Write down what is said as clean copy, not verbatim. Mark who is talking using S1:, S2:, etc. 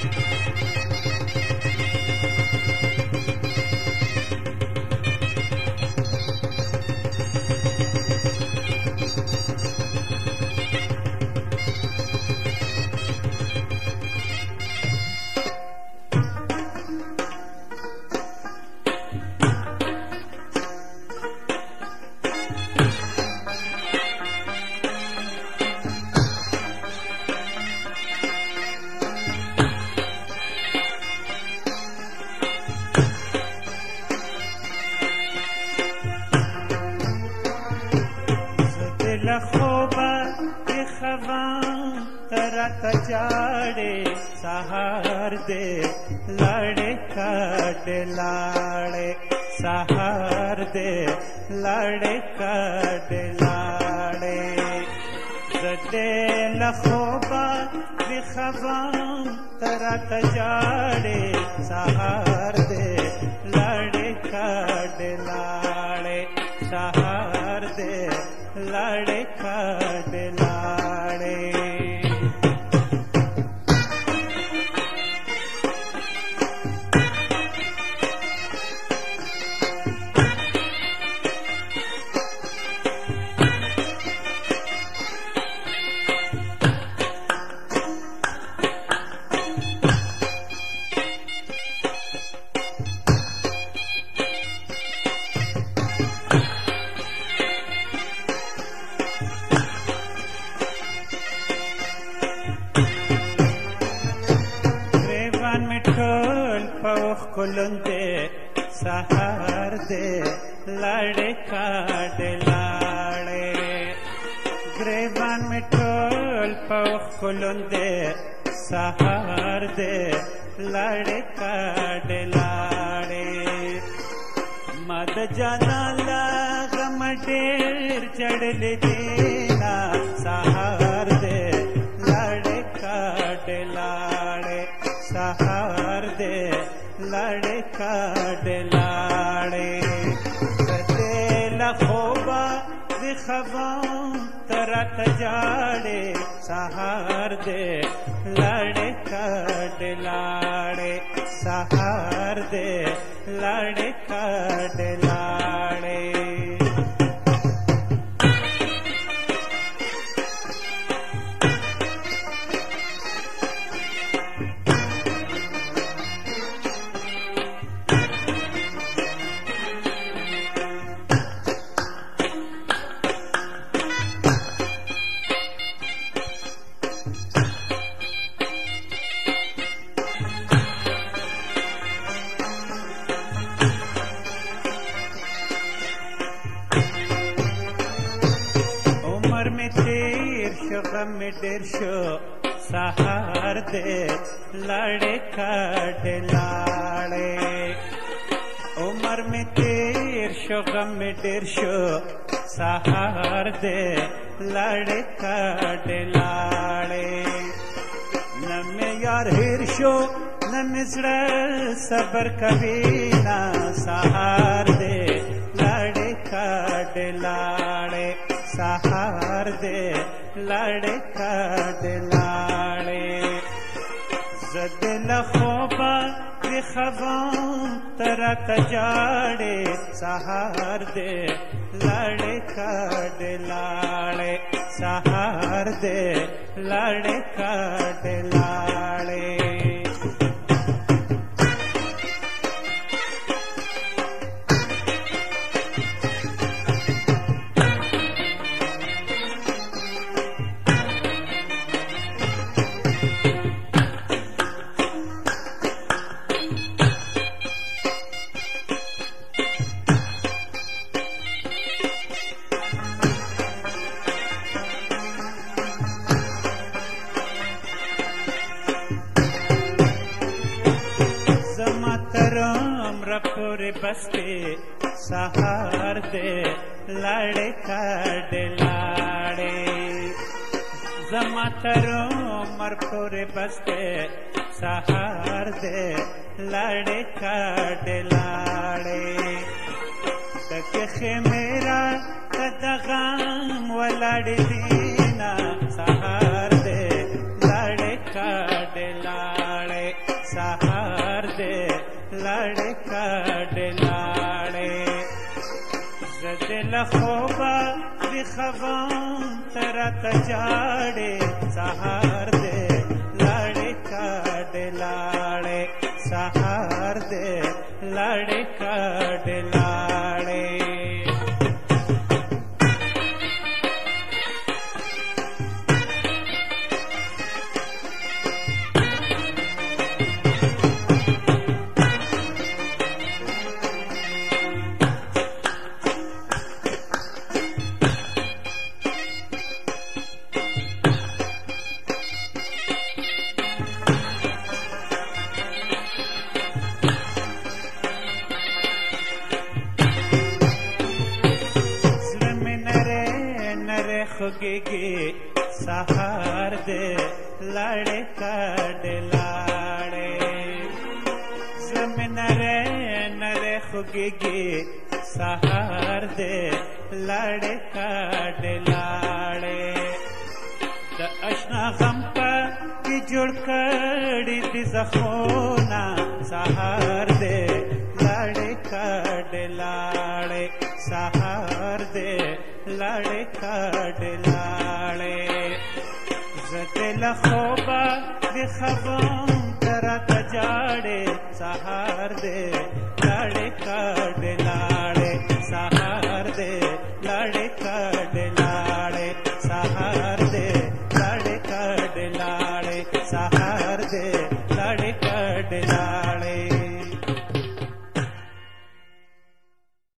S1: لخوبا خوان ترات جاڑے سہار دے لاڑے کاٹ لاڑے سہار دے لاڑے کاٹ لاڑے زدے لخوبا خوان ترات جاڑے سہار دے لاڑے کاٹ لاڑے سہار دے लाड़े काट लाड़े कुलंदे सहार दे लाड़े काट लाड़े ग्रेवान में टोल पौख कुलंदे सहार दे लाड़े काट लाड़े मद जाना लागम डेर चढ़ देना सहार दे लाड़े काट लाड़े सहार दे लाड़े काट लाड़े सदे लखोबा विखवां तरत जाड़े सहार दे लाड़े काट लाड़े सहार दे लाड़े काट लाड़े गम में डेरशो सहार दे लाड़े काट लाड़े उमर में तेरशो गम में डेरशो सहार दे लाड़े काट लाड़े न में यार हिरशो न मिसड़ा सबर कभी ना सहार दे लाड़े काट लाड़े सहार दे लाड़े काट लाड़े जद लखोबा खवां तरत जाड़े सहार दे लाड़े काट लाड़े सहार दे लाड़े काट लाड़े पूरे बस्ते सहार दे लाड़े काट लाड़े जमा तरो मर पूरे बस्ते सहार दे लाड़े काट लाड़े तके मेरा तदगाम वलाड़ दीना सहार दे लाड़े काट लाड़े خوبه ویښوم ته راته ژاړې سهار دی لاړې کډې لاړې سهار دی لاړې کډې لاړې خوږېږي سهار دی لاړې کډې لاړې زړه مې نری نری خوږېږي سهار دی لاړې کډې لاړې د اشنا غم په کې جوړ کړي دي زخمونه سهار دی لاړې کډې لاړې سهار دی لاړې کډې لاړې زه دې له خوبه ویښوم ته راته ژاړې سهار دی لاړې کډې لاړې سهار دی لاړې کډې